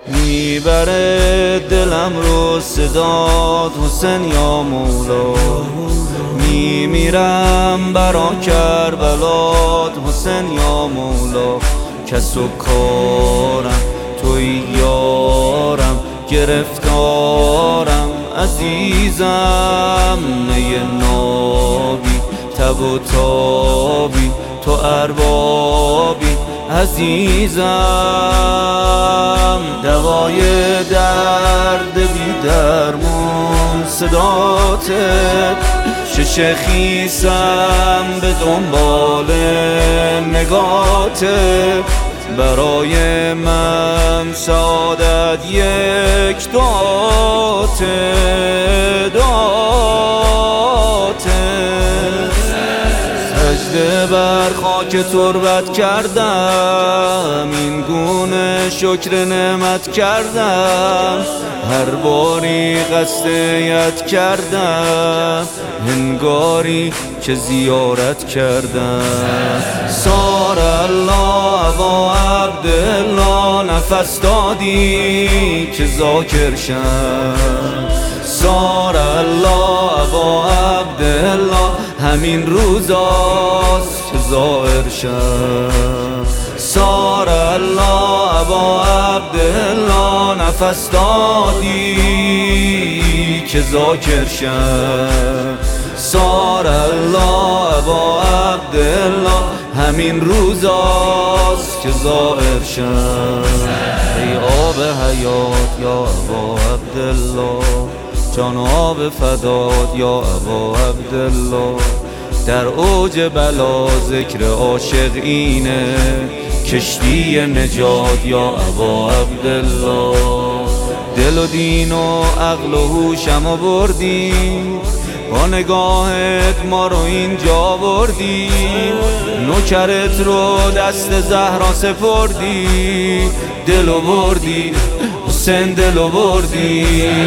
میبره دلم رو صدات حسین یا مولا، میمیرم برا کربلات حسین یا مولا. کس و کارم توی یارم، گرفتارم عزیزم. نی نابی تب و تابی تو اربابی عزیزم. دوای درد بی درمون صداتت، شش خیسم به دنبال نگاته. برای من سعادت یک داته سجده بر خاک تربت کردم، این گونه شکر نعمت کردم. هر باری قصد یاد کردم، هنگاری که زیارت کردم. سار الله و عبدالله نفس دادی که ذاکر شم. سار الله و عبدالله همین روزاست که ظاهر شم. سار الله و عبدالله نفس دادی که ذاکر شم. سار الله و عبدالله همین روزاست که ظاهر شم. ای آب حیات یا ابا عبدالله، جان آب فدات یا ابا عبدالله. در اوج بلا ذکر عاشق اینه، کشتی نجات یا ابا عبدالله. دل و دین و عقل و هوشم بردی، با نگاهت ما رو اینجا بردی. نوکرت رو دست زهرا سپردی، دلو بردی حسین دلو بردی.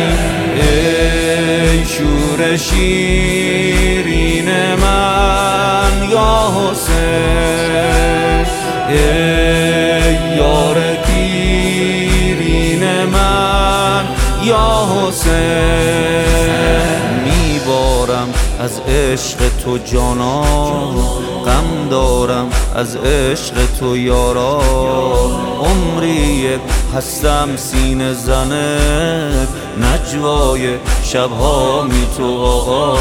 ای شور شیرین من یا حسین، ای یار دیرین من یا حسین. میبارم از عشق تو جانا، غم دارم از عشق تو یارا. عمری هستم سینه زنت، نجوای شبها می تو آقا.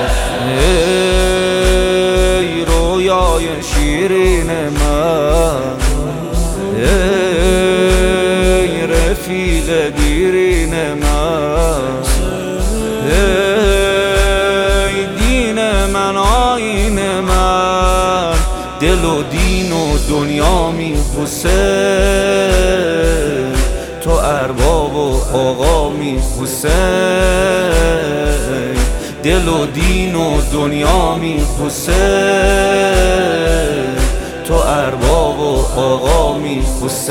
ای رویای شیرین من، ای رفیق دیرین من. ای دین من آیین من، دل و دین و دنیا می حسین. تو ارباب و آقا می حسین، دل و دین و دنیا می حسین. تو ارباب و آقا می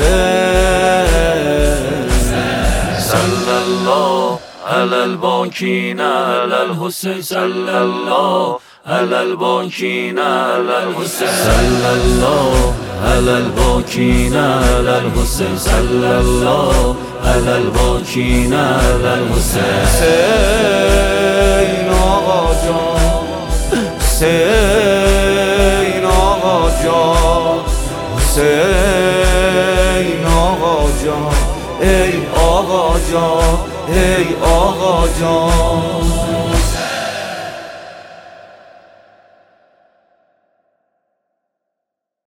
حسین. صلی الله علی الباکین علی الحسین، صلی الله علی الباکین علی الحسین، صلی الله علی الباکین علی الحسین، صلی الله علی الباکین علی الحسین. حسین آقا جان، حسین آقا جان، حسین آقا جان. ای آقا جان، ای آقا جان.